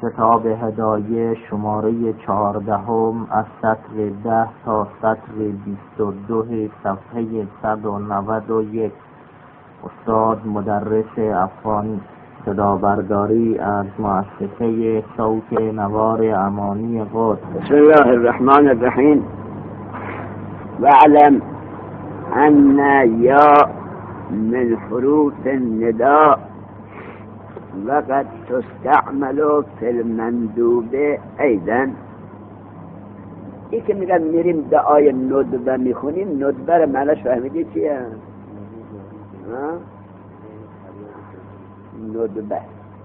کتاب هدایه شماره 14 از سطر 10 تا سطر 22 صفحه 191. استاد مدرس افغانی. صدا برداری از مؤسسه صوت نوار امانی قدس. بسم الله الرحمن الرحیم. واعلم ان یا من حروف النداء وقد تستعمل فی المندوب ایضا. این که میگن میریم دعای ندبه میخونیم، ندبه رو معنیش فهمیدی چیه؟ ندبه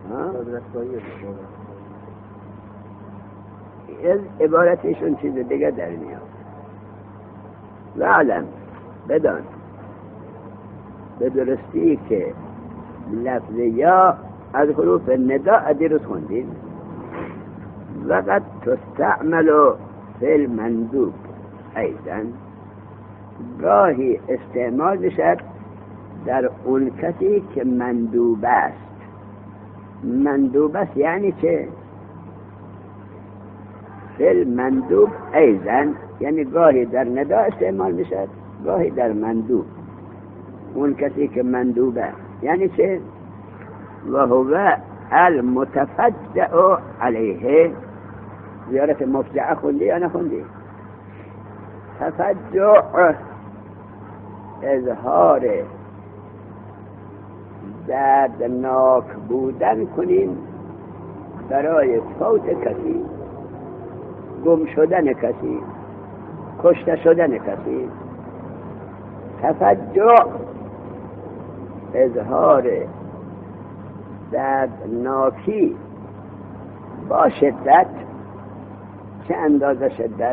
از عبارتشون چیز دیگه در میاد. واعلم، بدان به درستی که لفظ یا از حروف نداء دیروز خوندیم. وقد تستعمل فی المندوب ایضا، گاهی استعمال بشد در اون کسی که مندوب است. مندوب است یعنی چه؟ فی المندوب ایضا یعنی گاهی در ندا استعمال میشد، گاهی در مندوب. اون کسی که مندوبه یعنی چه؟ و هو المتفجع علیه. زیارت مفجعه خوندی یا نخوندی؟ تفجع اظهار دردناک بودن کنیم برای فوت کسی، گم شدن کسی، کشته شدن کسی. تفجع اظهار دردناکی با شدت. چه اندازه شدت؟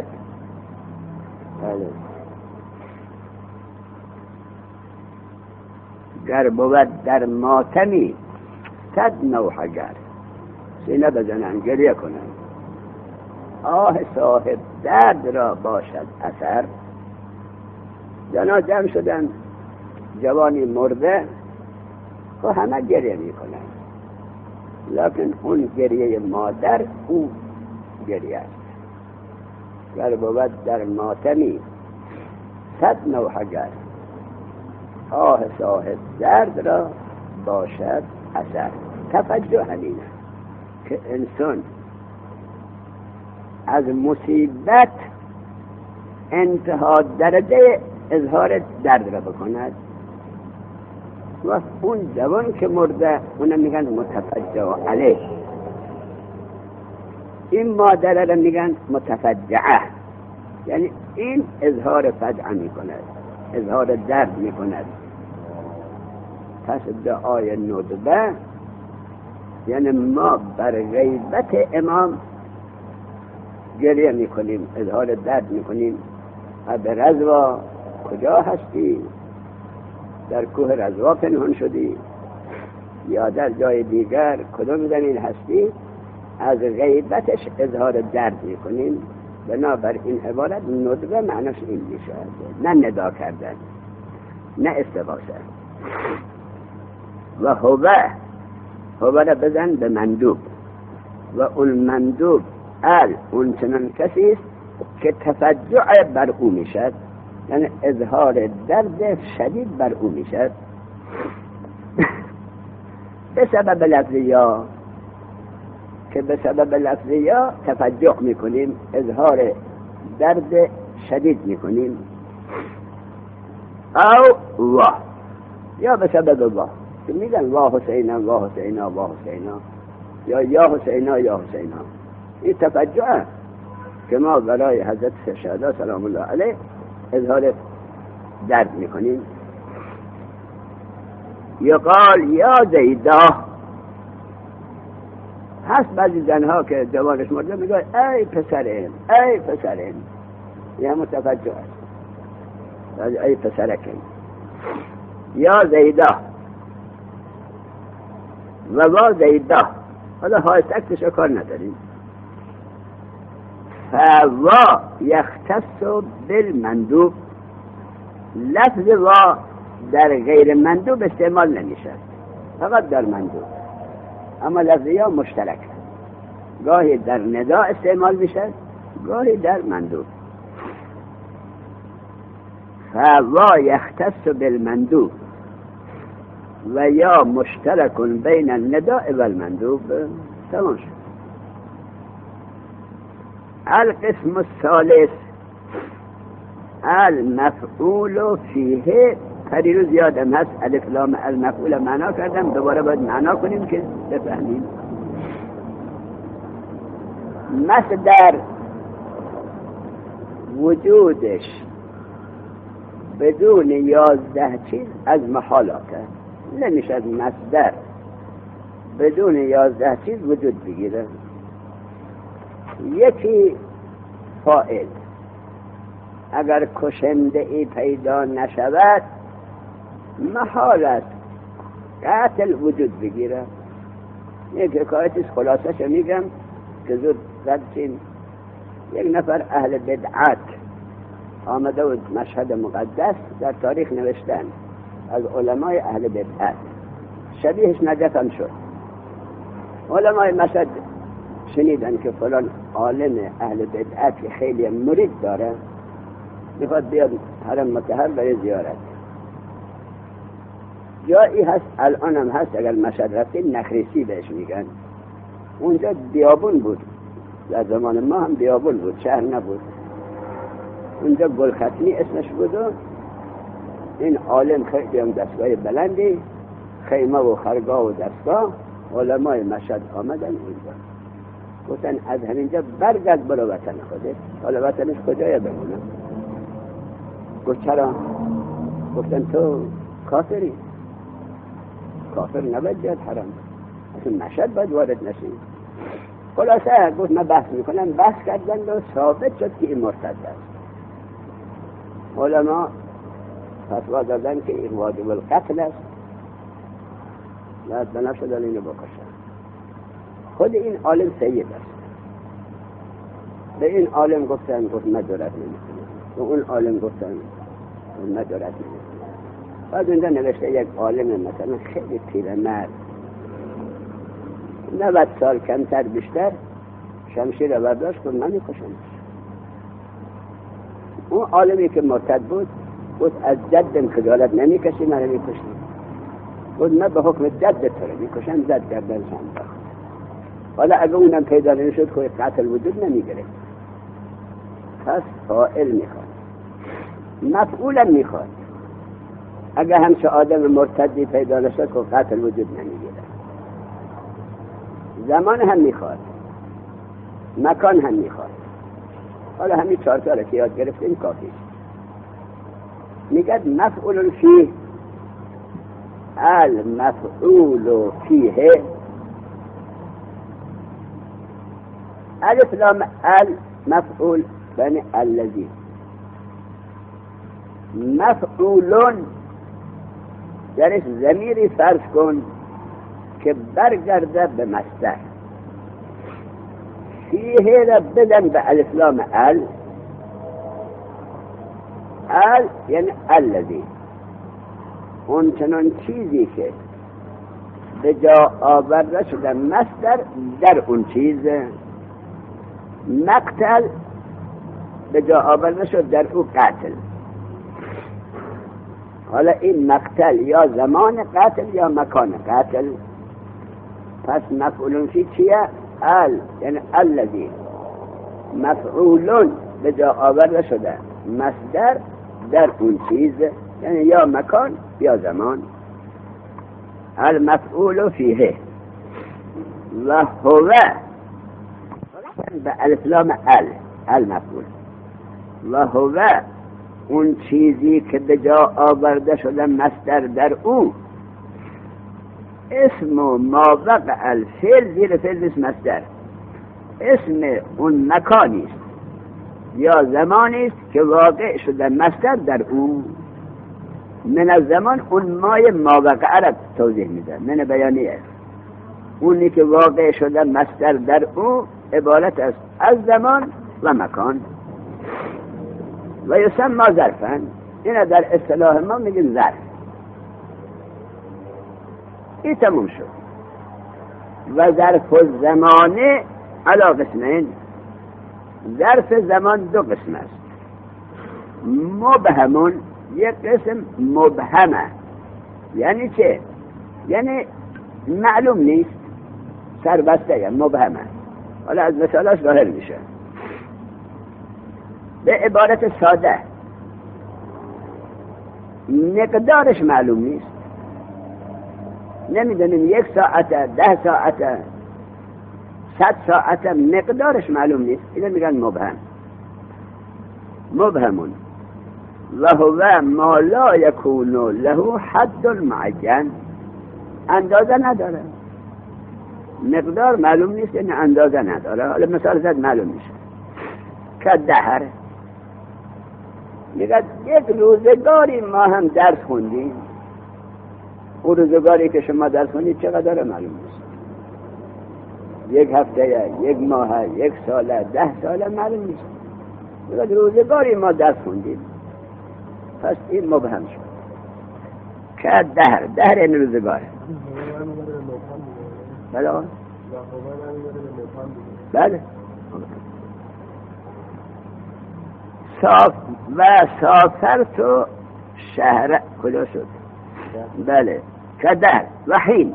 گر بود در ماتمی 100 نوحگر، سینه بزنن گریه کنن. آه صاحب درد را باشد اثر. جنا جمع شدن، جوانی مرده، خب همه گریه میکنن، لکن اون گریه مادر او گریه است. گر بود در ماتمی 100 نوحگر، آه صاحب درد را باشد اثر. تفجع همینه که انسان از مصیبت انتها درجه اظهار درد را بکند. و اون جوان که مرده اونم میگن متفجع علیه. این مادر را میگن متفجعه، یعنی این اظهار فجعه میکند، اظهار درد میکند. پس دعای ندبه یعنی ما بر غیبت امام گریه میکنیم، اظهار درد میکنیم. به رضوا کجا هستی؟ در کوه رضوا پنهان شدی یا در جای دیگر؟ کدوم زمین هستی؟ از غیبتش اظهار درد میکنیم. بنابر این عبارت ندبه معنیش این میشه، نه ندا کردن، نه استغاثه. و هو را بزن به مندوب. و اون مندوب اون چنان کسی است که تفجع بر او میشد، یعنی اظهار درد شدید بر او میشد به سبب لفظ یا، که به سبب لفظ یا تفجع میکنیم، اظهار درد شدید میکنیم. او الله، یا به سبب الله که میگن وا حسینا وا حسینا وا حسینا، یا حسینا یا حسینا. این تفجع که ما برای حضرت شهدا سلام الله علیه اظهار درد میکنیم. یقال یا زیدا. هست بعضی زنها که جوانش مرده میگه ای پسرم ای پسرم، یه متفجع است، ای پسرکم. یا زیدا و زیدا، حالا های تکتش کار نداریم. فوا یختص بالمندوب. لفظ وا در غیر مندوب استعمال نمیشه، فقط در مندوب. اما لفظ یا مشترک، گاهی در ندا استعمال میشه، گاهی در مندوب. فوا یختص بالمندوب و یا مشترک بین النداء و المندوب. تمام شد. القسم الثالث المفعول فیه. پریروز یادم هست الف لام المفعول معنا کردم، دوباره باید معنا کنیم که بفهمیم. مصدر وجودش بدون 11 چیز از محالاته، نمیشه مصدر بدون 11 چیز وجود بگیره. یکی فاعل، اگر کشنده ای پیدا نشود محال است قاتل وجود بگیره. یک حکایتش خلاصش میگم که زود زدیم. یک نفر اهل بدعت آمده بود مشهد مقدس، در تاریخ نوشتن از علمای اهل بدعت، شبیهش نجف هم شد. علمای مشهد شنیدن که فلان عالم اهل بدعت که خیلی مرید داره میخواد بیاد حرم مطهر برای زیارت. جایی هست الان هم هست، اگر مشهد رفتین نخریسی بهش میگن. اونجا بیابون بود، در زمان ما هم بیابون بود، شهر نبود. اونجا گلختمی اسمش بود و این عالم خیلی هم دستگاه بلندی، خیمه و خرگاه و دستگاه، علمای مشهد آمدن اونجا گفتن از همینجا برگرد برو وطن خودت. حالا وطنش کجای بمونه؟ گفت چرا؟ گفتن تو کافری، کافر نباید بیاد حرام، اصلا مشهد باید وارد نشین. خلاصه گفت من بحث میکنم، بحث کردن و ثابت شد که این مرتد است. علما فتوا دادن که این واجب القتل است، باید بنفشه دارن اینو بکشن. خود این عالم سید است. به این عالم گفتن گفت من جرأت نمیکنم، و اون عالم گفتن من جرأت نمیکنم. بعد اونجا نوشته یک عالم مثلا خیلی پیرمرد 90 سال کمتر بیشتر شمشیر رو برداشت که من میکشمش. اون عالمی که مرتد بود گفت از جدم خجالت نمیکشی من رو میکشی. گفت من به حکم جد تو رو میکشم، زد کردن شم. حالا اگه اونم پیدا نمیشد که قتل وجود نمیگرفت. پس فاعل میخواد، مفعولم میخواد. اگه همچه آدم مرتدی پیدا نشد که قتل وجود نمیگیره. زمان هم میخواد، مکان هم میخواد. حالا همین 4 تا که یاد گرفتیم کافی. میگه مفعول فیه، المفعول فیه الف لام المفعول بنی الذی مفعولون درش ضمیری فرض کن که برگرده به مصدر. فیه را بدن به الف لام ال یعنی الذی، اون چنان چیزی که به جا آورده شده مصدر در اون چیز. مقتل به جا آورده شد در او قتل. حالا این مقتل یا زمان قتل یا مکان قتل. پس مفعولون فی چیه؟ یعنی الذی مفعولون به جا آورده شده مصدر در اون چیز، یعنی یا مکان یا زمان. المفعول فیه و هو به الف لام المفعول و هو اون چیزی که به جا آورده شده مصدر در او. اسم ما وقع الفعل زیر فعل اسم مصدر، اسم اون مکانی است یا زمانی است که واقع شده مصدر در او. من الزمان اون مای ما وقع را توضیح میده، من بیانی است. اونی که واقع شده مصدر در او عبارت است از زمان و مکان. و یسمى ظرفا، این در اصطلاح ما میگن ظرف. این تموم شد. و ظرف الزمانه علی قسمین، ظرف زمان دو قسم است. مبهمون یک قسم مبهمه، یعنی چه؟ یعنی معلوم نیست، سربسته، یعنی مبهمه. حالا از مثالاش ظاهر میشه. به عبارت ساده، مقدارش معلوم نیست، نمیدونیم 1 ساعته، 10 ساعته، 100 ساعته، مقدارش معلوم نیست. اینو میگن مبهم. مبهمون و هو ما لا یکون له حد معین، اندازه نداره، مقدار معلوم نیست، یعنی اندازه نداره. حالا مثال زد معلوم میشه. که دهر، میگه یک روزگاری ما هم درس خوندیم، اون روزگاری که شما درس خوندید چقدر معلوم نیست. 1 هفته، 1 ماه، 1 ساله، 10 ساله معلوم نیست. میگه روزگاری ما درس خوندیم، پس این مبهم شد. که دهر این روزگار. بله. و سافرت و شهر کجا شد؟ بله. که دهر و حین.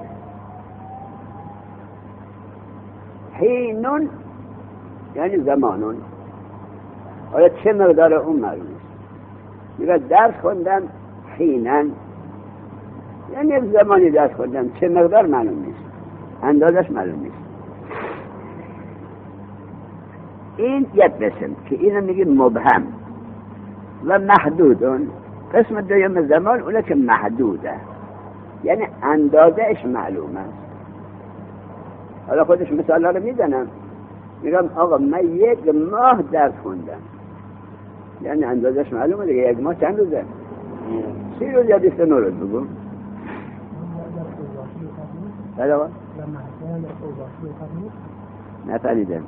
حینون یعنی زمانون. آیا چه مقدار اون معلوم است؟ میگه درس خوندم حینن، یعنی یک زمانی درس خوندم، چه مقدار معلوم نیست، اندازش معلوم نیست. این یک قسم که اینو میگیم مبهم. و محدودون، قسم دوم زمان اونه که محدوده، یعنی اندازش معلوم است. حالا خودش مثال ها رو میزنم، میگم آقا من 1 ماه درس خوندم، یعنی اندازش معلومه دیگه. 1 ماه چند روزه؟ 30 روز یا 29 روز بگو. بله آقا؟ نفریدم.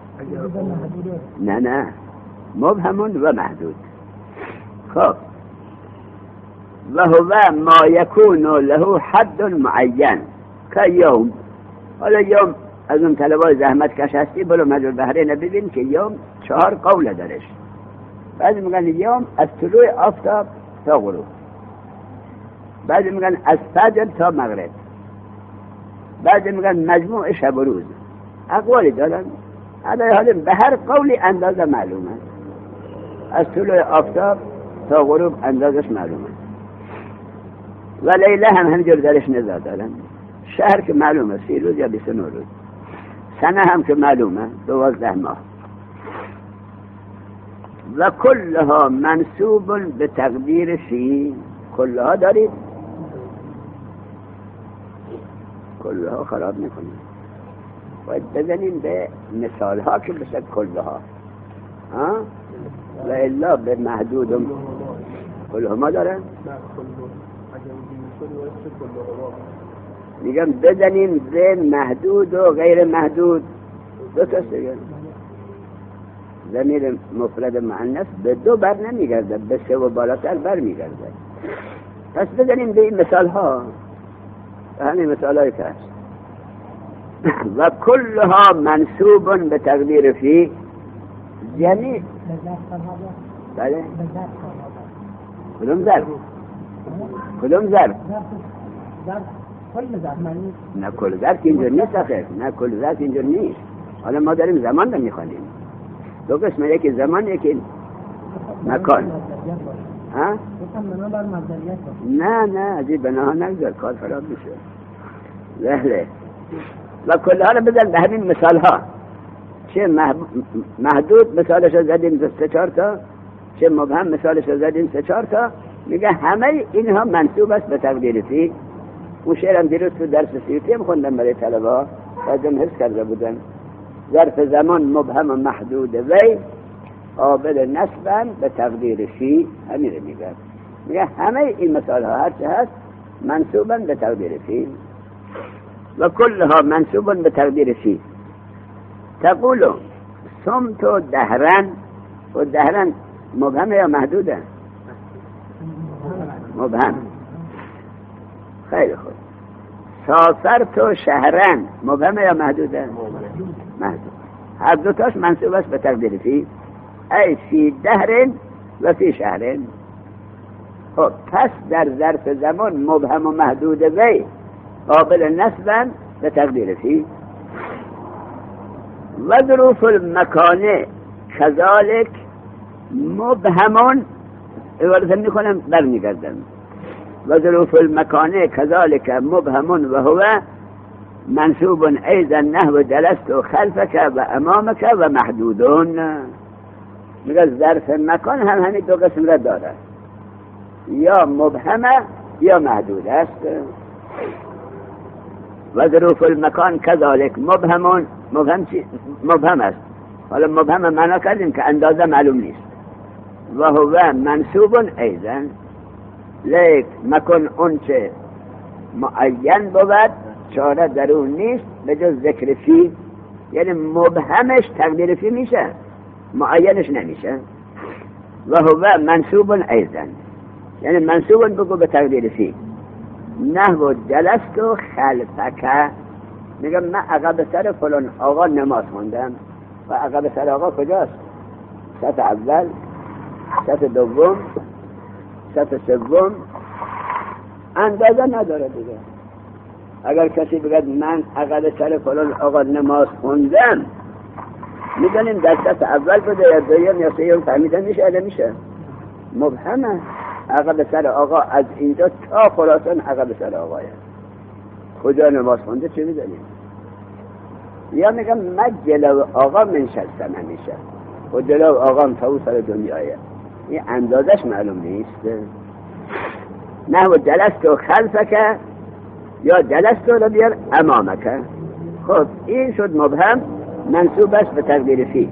نه مبهمون و محدود. خب و هو ما یکون له حد معین که یوم. حالا یوم از اون طلبای زحمت کش هستی، برو مجموع بحرین ببین که یوم 4 قول دارش. بعضی میگن یوم از طلوع آفتاب تا غروب، بعضی میگن از فجر تا مغرب، بعضی میگن مجموع شب و روز. اقوالی دارن. حالا به هر قولی اندازه معلومه. از طلوع آفتاب تا غروب اندازش معلومه. و لیله هم همینجور درش نظر دارن. شهر که معلومه 30 روز یا 29 روز. سنه هم که معلومه 12 ماه. و کلها منصوب به تقدیر فی. کلها دارید؟ کلها خراب میکنید. باید بزنیم به مثال ها که بشه کلها. و الا به محدود کلها ما دارن. میگم بزنیم به محدود و غیر محدود. دو تا دیگه. ضمیر مفرد مؤنث به 2 بر نمیگرده، به 3 و بالاتر بر میگرده. پس بزنیم به این مثال ها، همین مثال هایی که هست. و کلها منصوب به تقدیر فی، یعنی بله کدوم ظرف؟ کدوم ظرف؟ نه کل ظرف اینجور نیست آخر. نه کل ظرف اینجور نیست. حالا ما داریم زمان رو میخوانیم. 2 قسم، یکی زمان یکی مکان. ها؟ نه از این بناها نگذار، کار خراب میشه. بله. و کلها رو بزن به همین مثال ها. چه محدود مثالش رو زدیم 3-4 تا، چه مبهم مثالش رو زدیم 3-4 تا. میگه همه اینها منصوب است به تقدیر فی. اون شعرم دیروز تو درس سیوطی هم خوندم برای طلبه، بعدم حفظ کرده بودن. ظرف زمان مبهم و محدود وی قابل نسبن به تقدیر فی. همین رو میگه همه این مثال ها هرچه هست منصوبن به تقدیر فی. و کلها منصوبن به تقدیر فی. تقولو صمت دهرن. و دهرن مبهم یا محدوده؟ مبهم. خیلی خوب. سافرت شهرن مبهم یا محدوده؟ محدود. هر دوتاش منصوب است به تقدیر فی، ای فی دهر و فی شهر. خب پس در ظرف زمان مبهم و محدود وی قابل نصب به تقدیر فی. و ظروف المکان کذالک مبهمون، عبارت میکنم برمیگردم. و ظروف المکان کذالک مبهمون و هو منصوب ایضا نحو جلست و خلفک و امامک و محدودون. میگه ظرف مکان هم همین دو قسم را داره، یا مبهمه یا محدود است. و ظروف المکان کذالک مبهمون، مبهم است. حالا مبهم معنا کردیم که اندازه معلوم نیست. و هو منصوب ایضا، لیک مکن اون چه معین بود چاره در اون نیست به جز ذکر فی، یعنی مبهمش تقدیر فی میشه، معینش نمیشه. و هو منصوب ایضا، یعنی منصوب بگو به تقدیر فی. نحو جلست و خلفک، میگم من عقب سر فلان آقا نماز خوندم. و عقب سر آقا کجاست؟ صف اول، صف دوم، صف سوم، اندازه نداره دیگه. اگر کسی بگه من عقب سر فلان آقا نماز خوندم، میدونیم در صف اول بوده یا دویم یا سوم، فهمیده میشه یا نمیشه؟ مبهمه. عقب سر آقا از اینجا تا خراسان عقب سر آقایه، کجا نماز خونده چه میدونیم؟ یا میگم من جلو آقا منشستم همیشه و جلو آقا تا او سر دنیایه، این اندازش معلوم نیست. نحو جلست و خلفک یا جلست رو بیار امامک. خب این شد مبهم، منصوب است به تقدیر فی.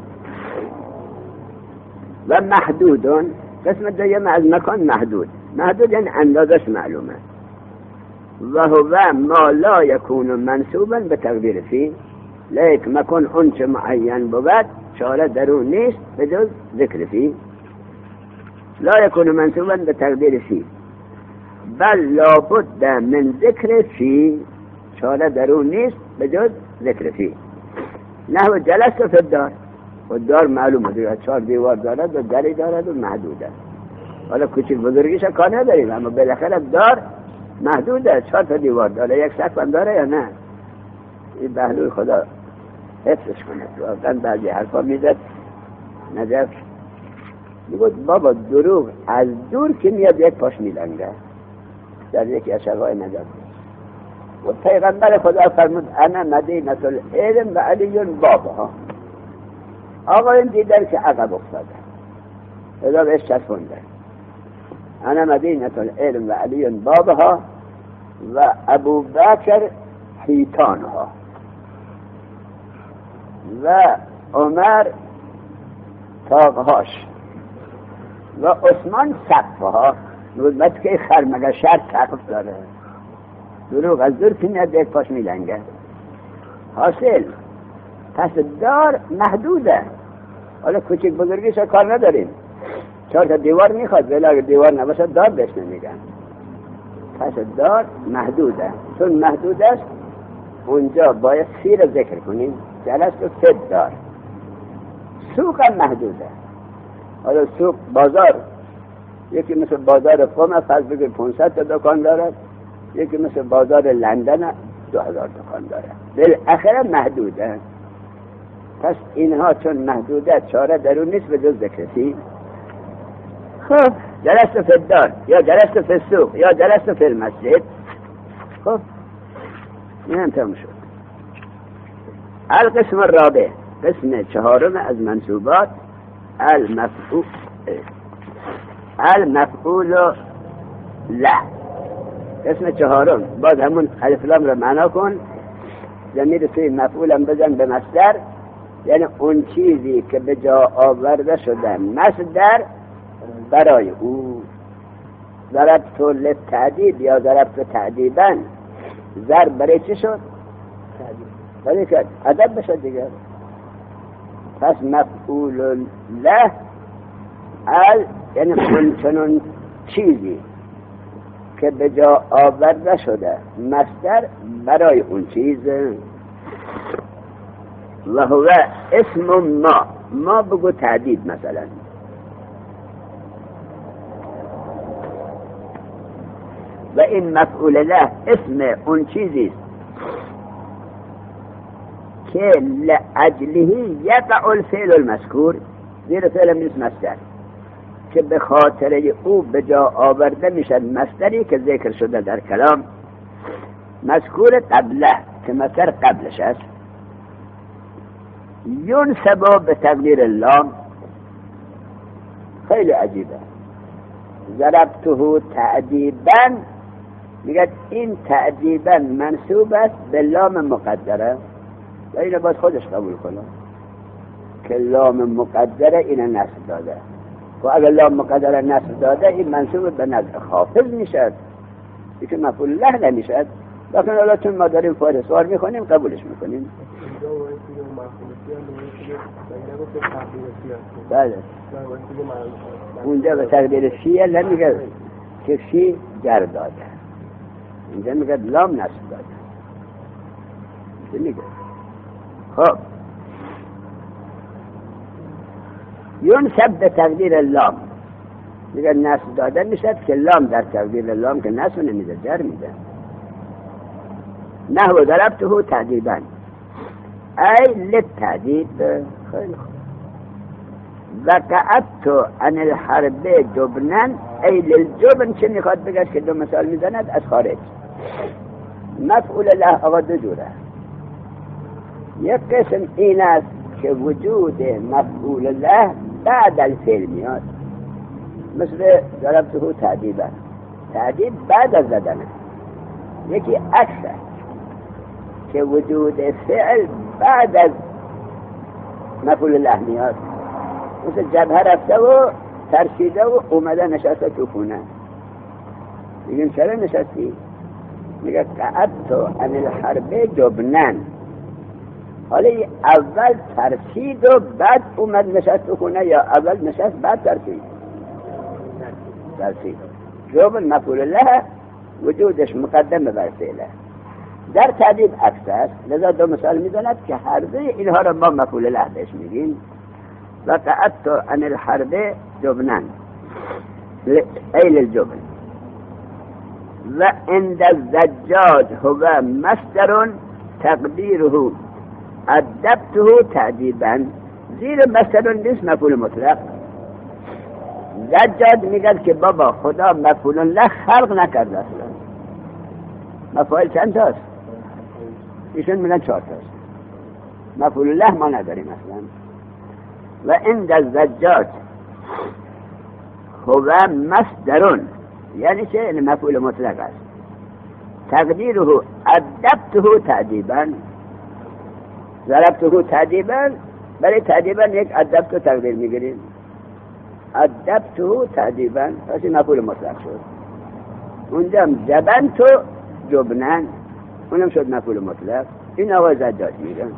و محدودون، قسم دویم از مکان محدود. محدود یعنی اندازش معلومه. و هو ما لا یکون منصوبا به تقدیر فی، لیک مکان اون چه معین بود چاره درون نیست به جز ذکر فی. لا یکون منصوبا به تقدیر فی بل لابد من ذکر فی، چاره درون نیست به جز ذکر فی. نحو جلست فی الدار، و دار معلومه دیگه 4 دیوار دارد و دری دارد و محدوده. حالا کوچک بزرگیش کار نداریم، اما بالاخره دار محدوده، 4 دیوار داره، یک سقف هم داره یا نه؟ این بهلوی خدا حفظش کنه. واقعا بعضی حرفا میزد نجف میگود بابا دروغ از دور که میاد یک پاش میلنگه. در یکی از شرقای نجف و پیغمبر خدا فرمود انا مدینة العلم و علی بابها. آقایون دیدن که عقب افتاده، اذا بهش چسبونده. انا مدینة العلم و علی بابها و ابو بکر حیطانها و عمر تاقهاش و عثمان سقفها. نوزمت که خر مگر شهر سقف داره؟ دروغ از دور که میاد یک پاش میلنگه. حاصل پس دار محدوده. حالا کوچک بزرگیش کار نداریم، 4 دیوار میخواد، ولی اگر دیوار نباشه دار بهش نمیگن. پس دار محدوده، چون محدود است اونجا باید فی رو ذکر کنیم. جلست و فد دار. سوق هم محدوده. حالا سوق بازار، یکی مثل بازار قم فرض بگیر 500 تا دکان دارد، یکی مثل بازار لندن 2000 دکان دارد، بالاخره محدوده. پس اینها چون محدوده چاره درون نیست به جز ذکر فی. خب جلست فی الدار یا جلست فی السوق یا جلست فی المسجد. خب این هم تمام شد. القسم الرابع، قسم 4 از منصوبات، المفعول له. قسم 4 باز همون الف لام را معنا کن، ضمیر توی مفعولم بزن به مصدر، یعنی اون چیزی که به جا آورده شده مصدر برای او. ضربت للتعدید یا ضربت تعدیبا، ضرب برای چی شد؟ برای که ادب بشه دیگه. پس مفعول له یعنی اون چنون چیزی که به جا آورده شده مصدر برای اون چیز. و هو اسم ما بگو تعدید مثلا. و این مفعول له اسم اون چیزی که لأجله یقع الفعل المذکور، زیر فعل نیست مصدر، که به خاطر او به جا آورده میشد مصدری که ذکر شده در کلام، مذکور قبله که مصدر قبلش است. ینسب به تقدیر اللام. خیلی عجیبه. ضربته تعدیبا، میگه این تعدیبا منصوب است به لام مقدره و اینو باید خودش قبول کنه که لام مقدره اینو نصب داده. و اگر لام مقدره نصب داده این منصوب به نظر خافض میشد، این که مفعول له نمیشد. لکن حالا چون ما داریم فارسوار میکنیم قبولش میکنیم. بله اونجا به تقدیر فیه نمیگه که فی جر داده، اینجا میگه لام نصب داده. چه میگه؟ خب ینسب به تقدیر لام، میگه نصب داده میشد که لام در تقدیر لام که نصب نمیده جر میده. نحو ضربته تعدیبا ای للتعدیب. خیلی خوب. وقعدت عن الحرب جبنا ای للجبن. چه میخواد بگه که دو مثال میزند از خارج. مفعول له آقا دو جوره. یک قسم این است که وجود مفعول له بعد الفعل میاد، مثل ضربته تعدیبا، تعدیب بعد از زدنه. یکی عکسه که وجود فعل بعد از مفعول له میاد، مثل جبهه رفته و ترشیده و اومده نشسته تو خونه. میگیم چرا نشستی؟ میگه قعدت عن الحرب جبنا. حالا اول ترشید و بعد اومد نشست تو خونه، یا اول نشست بعد ترشید؟ ترشید. جبن مفعول له وجودش مقدم بر فعله. در تعدیب عکس است، لذا دو مثال میزند که هر دوی اینها را ما مفعول له بهش میگیم. و قعدت عن الحرب جبنا ای للجبن. و عند الزجاج هو مصدر تقدیره ادبته تعدیبا. زیر مصدر نیست مفعول مطلق. زجاج میگه که بابا خدا مفعول له خلق نکرده اصلا. مفعول چند تاست؟ ایشون میگن 4 تاست. مفعول له ما نداریم اصلا. و عند الزجاج هو مصدر، یعنی چه؟ یعنی مفعول مطلق است. تقدیره ادبته تعدیبا. ضربته تعدیبا، برای تعدیبا یک ادبته تقدیر میگیریم. ادبته تعدیبا پس مفعول مطلق شد. اونجا جبنتو جبنا، اونم شد مفعول مطلق. این آواز زجاج میگن.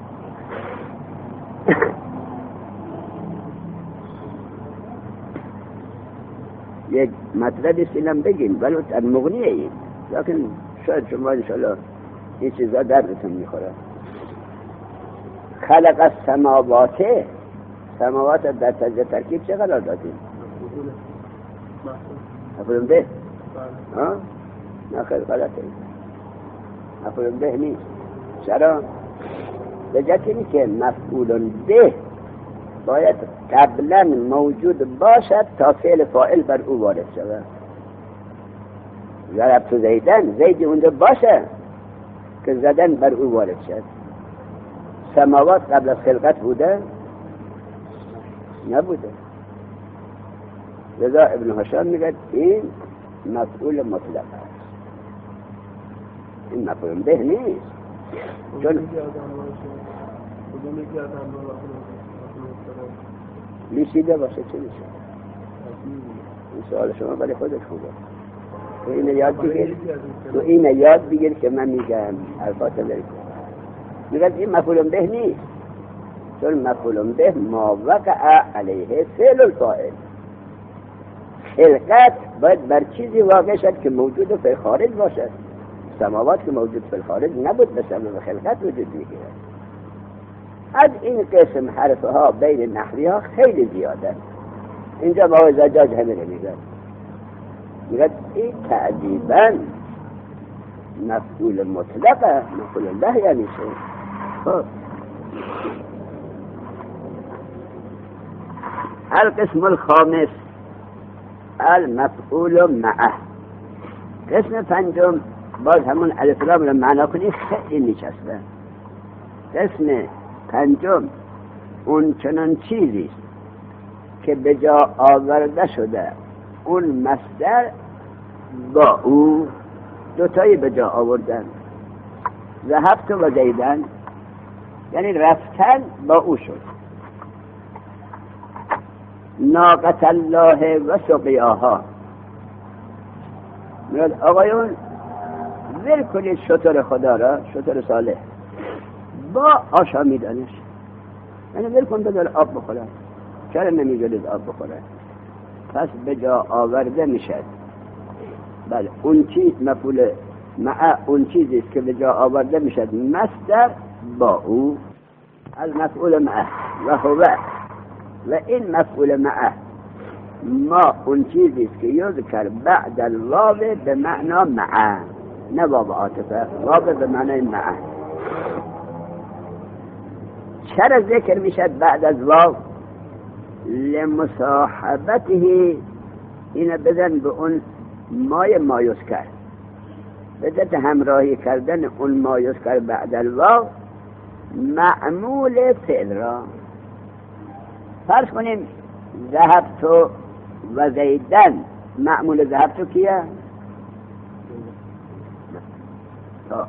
یک مطلبی سیلم بگیم ولو مغنیه این، لیکن شاید شما انشاءالله این چیزا دردتون میخوره. خلق السماوات، سماوات در تجزیه ترکیب چه قرار دادیم؟ مفعول به؟ نه خیلی غلطه، مفعول به نیست. چرا؟ به جهت اینی که مفعول به باید قبلا موجود باشد تا فعل فاعل بر او وارد شود. ضربت زیدن، زید اونجا باشه که زدن بر او وارد شد. سماوات قبل از خلقت بوده؟ نبوده. لذا ابن هشام میگه این مفعول مطلق است، این مفعول به نیست. چون لیشیده باشه چه میشه؟ این سوال شما برای خودت خوبه. تو اینه یاد بگیر که من میگم حرفات داری. میگه این مفعول به نیست، چون مفعول به ما وقع علیه فعل الفاعل. خلقت باید بر چیزی واقع شد که موجود فی الخارج باشد. سماوات که موجود فی الخارج نبود، به سبب خلقت وجود میگیرد. از این قسم حرفها بین نحوی ها خیلی زیاده. اینجا با زجاج همینه میگه این تعجیباً مفعول مطلقه، مفعول الله یعنی چه؟ القسم الخامس المفعول معه. قسم پنجم باز همون الف لام رو معنا کنی خیلی میچسبه. قسم پنجم اون چنان چیزی که به جا آورده شده اون مصدر با او دوتایی به جا آوردن. ذهبت و زیدن یعنی رفتن با او شد. ناقة الله و سقیاها، میاد آقایون ول کنید شتر خدا را، شتر صالح با آشامیدنش، یعنی ول کن بذار آب بخوره. چرا نمیذارید آب بخوره؟ پس به جا آورده میشد. بله اون چیز مفعول مع اون چیزی که به جا آورده میشد مصدر با او المفعول معه و هو و این مفعول معه ما اون چیزی که یذکر بعد الواو به معنا معه، نه واو عاطفه، واو به معنای معه. چرا ذکر میشد بعد از واو؟ لمصاحبته، اینه بدن به اون مایوس کرد، بدت همراهی کردن اون مایوس کرد بعد الواو معمول فعل را. فرض کنیم ذهبت و زیدن، معمول ذهبت کیه؟ تا.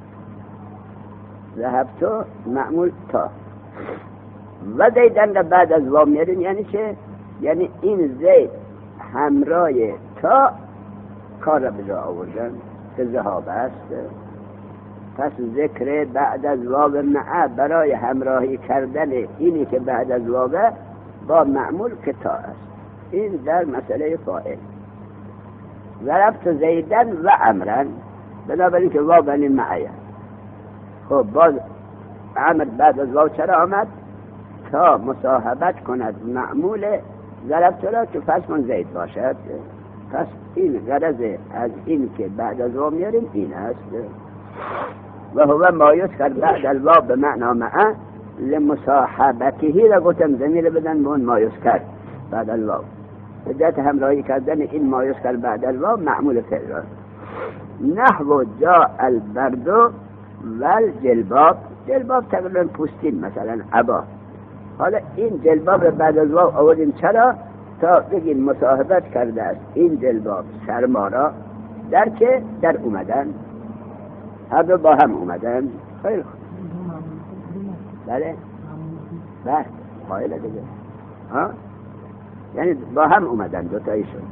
ذهبت معمول تا و زیدن را بعد از واو میاریم. یعنی چه؟ یعنی این زید همراه تا کار را به جا آوردن که ذهاب است. پس ذکر بعد از واو معه برای همراهی کردن اینی که بعد از واو با معمول که تا است. این در مسئله فاعل. ضربت زیدن و امرن، بنابراین که واو بنی معه. خب باز امر بعد از واو چرا آمد؟ تا مصاحبت کند معمول ضربت را که فرض کن زید باشد. پس این غرض از این که بعد از واو میاریم این است. و هو ما یذکر بعد الواو به معنا معه لمصاحبته را گفتم ضمیر بدن به اون ما یذکر بعد الواو، به جهت همراهی کردن این ما یذکر بعد الواو معمول فعل را. نحو جاء البرد و الجلباب، جلباب تقریبا پوستین مثلا عبا. حالا این جلباب بعد از واو آوردیم چرا؟ تا بگیم مصاحبت کرده است این جلباب سرما را در که در اومدن، هر دو با هم اومدن. خیلی خوب. بله بله قائل دیگه ها، یعنی با هم اومدن دوتایی شد.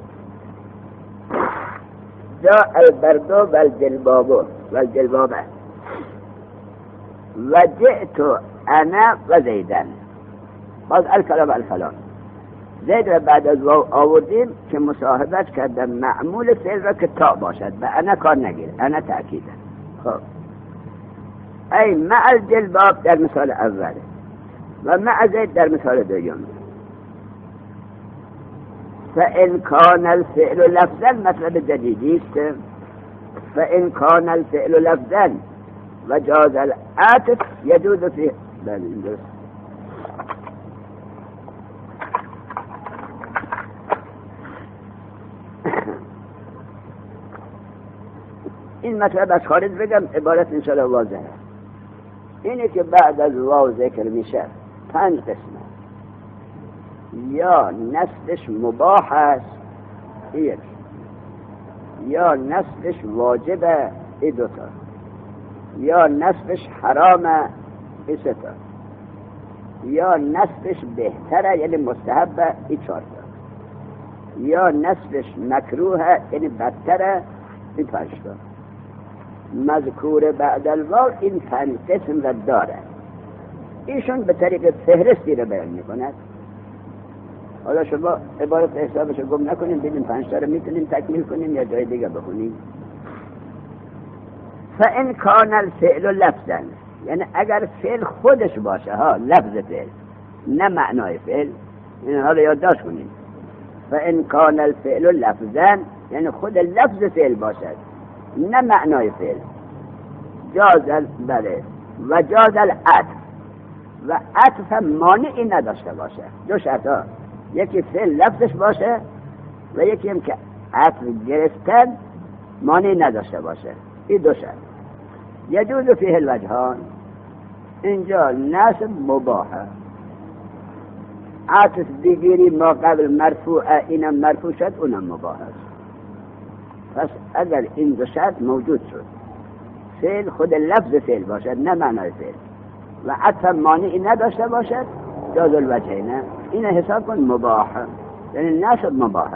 جاء البرد و الجلباب و الجلبابه و جئت انا و زیدن. باز الکلام الفلان زید را بعد از واو آوردیم که مصاحبت کردن معمول فعل را که تا باشد، به انا کار نگیر، انا تأکیده. خب ای مع الجلباب در مثال اول و مع زید در مثال دوم. فإن كان الفعل لفظا مطلب جدیدی است. فإن كان الفعل لفظا و جاز العاطف يجوز فيه. این مطلب از خارج بگم عبارت انشاءالله واضحه. اینه که بعد از واو ذکر میشه 5 قسمه. یا نصبش مباح است، یک، یا نصبش واجبه، ای دوتا، یا نصبش حرامه، ای ستا، یا نصبش بهتره یعنی مستحبه، ای 4 تا، یا نصبش مکروهه یعنی بدتره، ای 5 تا. مذکور بعد الواو این 5 قسم را داره. ایشون به طریق فهرستی را بیان میکند. حالا شما عبارت حسابش رو گم نکنیم، ببین 5 تا رو میتونیم تکمیل کنیم یا جای دیگه بخونیم. فإن كان الفعل لفظا یعنی اگر فعل خودش باشه ها، لفظ فعل نه معنای فعل، این حالا یادداشت کنید. فان کان الفعل لفظا، یعنی خود لفظ فعل باشد نه معنای فعل. بله، و جاز العطف، و عطف هم مانعی نداشته باشه. دو شرط ها، یکی فعل لفظش باشه و یکی هم که عطف گرفتن مانعی نداشته باشه. این دو شرط. یجوز فیه الوجهان، اینجا نصب مباحه، عطف بگیری ما قبل مرفوعه اینم مرفوع شد اونم مباح است. پس اگر این دو شرط موجود شد، فعل خود لفظ فعل باشد نه معنای فعل و عطف مانعی نداشته باشد، جاز الوجهین، این حساب کن مباح، یعنی نصب مباح.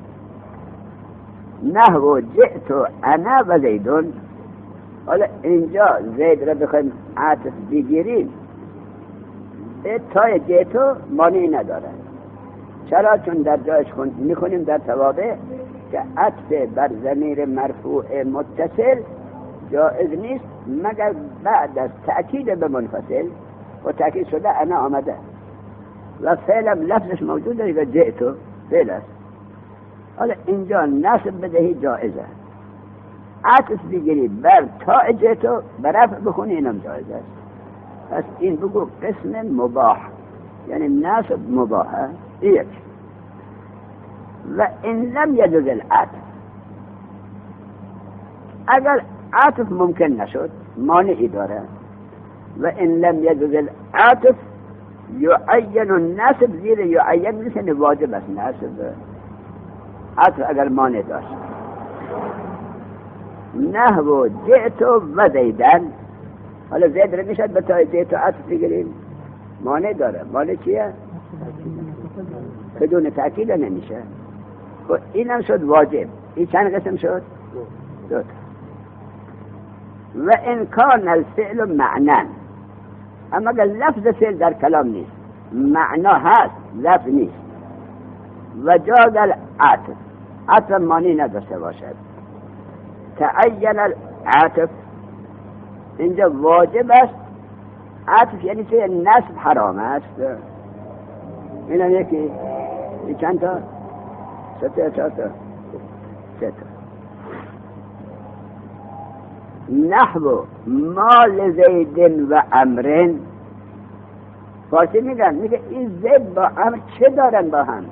نحو جئت انا و زیدون، حالا اینجا زید را بخوایم عطف بگیریم، تای جئتو مانعی نداره. چرا؟ چون در جایش میخونیم در توابع که عطف بر ضمیر مرفوع متصل جائز نیست مگر بعد از تأکید به منفصل، و تأکید شده انا آمده و فعلم لفظش موجوده و جئتو فعل است. حالا اینجا نصب بدهی جائزه، عطف بگیری بر تا جئتو برفع بخونی اینم جائز است. پس این بگو قسم مباح، یعنی نصب مباحه. یک. و ان لم یجوز العطف، اگر عطف ممکن نشد مانعی داره. و ان لم یجوز العطف یعین النصب، زیر یعین مثل واجب است نصب عطف اگر مانع داشت. نحو جئت و زیدن، حالا زید رو میشد به تای جئت عطف بگیریم، مانع داره. مانع چیه؟ بدون تأکید نمیشه. و اینم شد واجب. این چند قسم شد؟ دو تا. و ان کان الفعل معنن، اما اگر لفظ فعل در کلام نیست، معنا هست لفظ نیست. و جاز العطف، عطف مانی نداشته باشد. تعین العطف، اینجا واجب است. عطف یعنی چه؟ نصب حرام است. اینم یکی. این چند تا؟ سه تا چهار تا؟ سه تا. نحو مال زید و عمرن، فارسی میگه این زید با عمر چه دارن با هم؟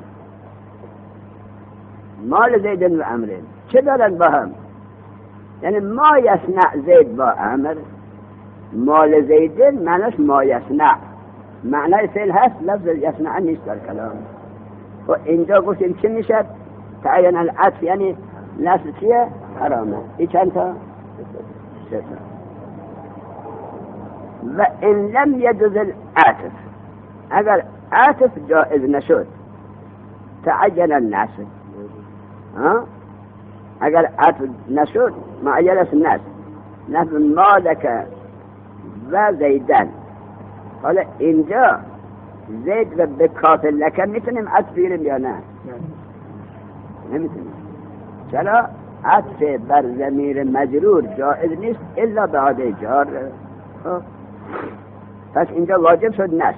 مال زید و عمرن چه دارن با هم؟ یعنی ما یصنع زید با عمر، مال زید معناش ما یصنع، معنای فعل هست، لفظ یصنع نیست در کلام. و اینجا گفتیم چه میشد؟ تعین العطف، یعنی نصب چیه؟ حرامه. این چند تا؟ سه تا. و ان لم یجوز العطف، اگر عطف جائز نشد، تعین النصب. اگر عطف نشد معین است نصب. نحو مالک و زیدن، حالا اینجا زید و به کاف لکه میتونیم عطف بگیریم یا نه؟ نمیتونیم. چرا؟ عطف بر ضمیر مجرور جائز نیست الا به عاده جار. پس اینجا واجب شد نصب.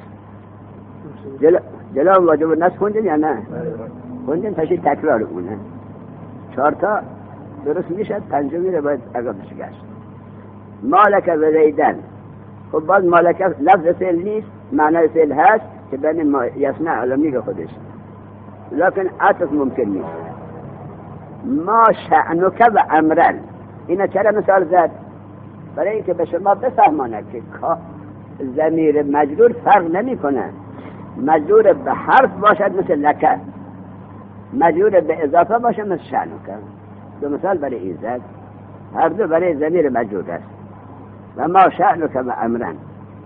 جلو واجب نصب خوندیم یا نه؟ خوندیم. تشریح تکرار اونه. 4 تا درست میشد، پنجمی رو باید عقبش گشت. مالک و زیدن، خب باز مالک لفظ فعل نیست، معنای فعل هست که بین ما یصنع علم میگه خودش، لکن عطف ممکن نیست. ما شأنک و امرن، اینا چرا مثال زد؟ برای اینکه به شما بفهماند که ضمیر مجرور فرق نمی کنه. مجرور به حرف باشد مثل لکه، مجرور به اضافه باشد مثل شأنک. دو مثال برای این زد، هر دو برای ضمیر مجرور است. و ما شأنک و امرن.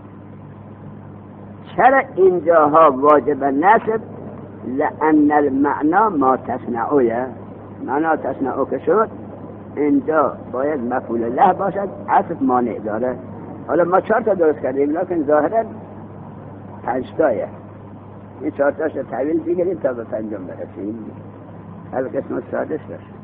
چرا اینجاها واجب نصب؟ لأن المعنا ما تصنعوه، معنا تصنعو که شد، اینجا باید مفعول له باشد، عطف مانع داره. حالا ما 4 تا درست کردیم، لکن ظاهرا 5 تایه. این 4 تاش رو تحویل بگیریم تا به 5 برسیم. هر قسم سادس باشه.